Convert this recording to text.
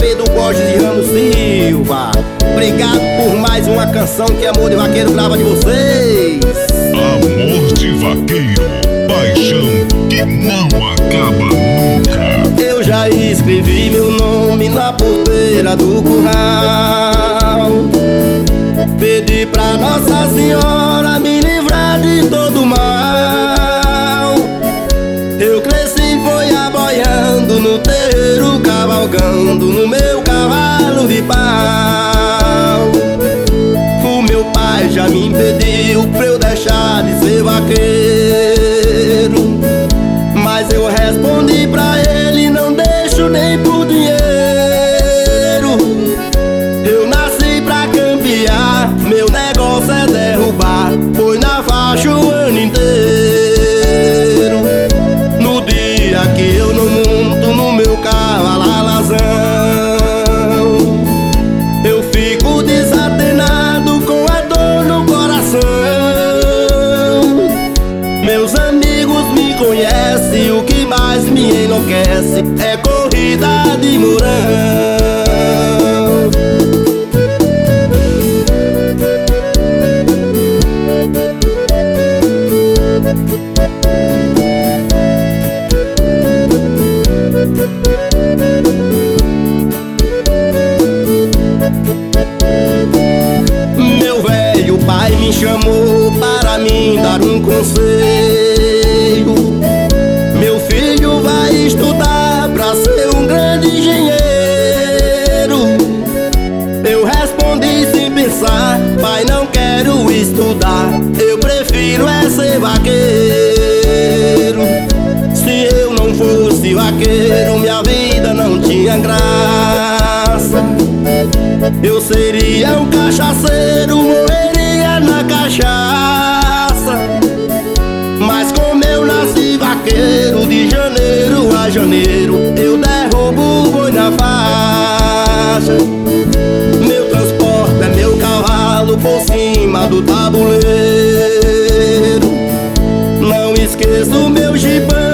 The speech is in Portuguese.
Pedro Borges e Ramos Silva. Obrigado por mais uma canção que Amor de Vaqueiro grava de vocês. Amor de Vaqueiro, paixão que não acaba nunca. Eu já escrevi meu nome na porteira do curral. Pedi pra Nossa Senhora me livrar de todo mal. Eu cresci, foi aboiando no terreiro, cavalgando no meu cavalo de pau. O meu pai já me impediu pra eu deixar de ser vaqueiro, mas eu respondi pra ele: não deixo nem por dinheiro. Eu nasci pra campear, meu negócio é derrubar. Foi na faixa o ano inteiro. No dia que eu não monto no meu cavalo alazão, eu fico desatenado com a dor no coração. Meus amigos me conhecem, o que mais me enlouquece é corrida de mourão. Meu velho pai me chamou para mim dar um conselho: meu filho vai estudar pra ser um grande engenheiro. Eu respondi sem pensar: pai, não quero estudar, eu prefiro é ser vaqueiro. Se eu não fosse vaqueiro, minha vida não tinha graça. Eu seria um cachaceiro, morreria na cachaça. Mas como eu nasci vaqueiro, de janeiro a janeiro eu derrubo o boi na faixa. Meu transporte é meu cavalo por cima do tabuleiro. Não esqueço meu gibão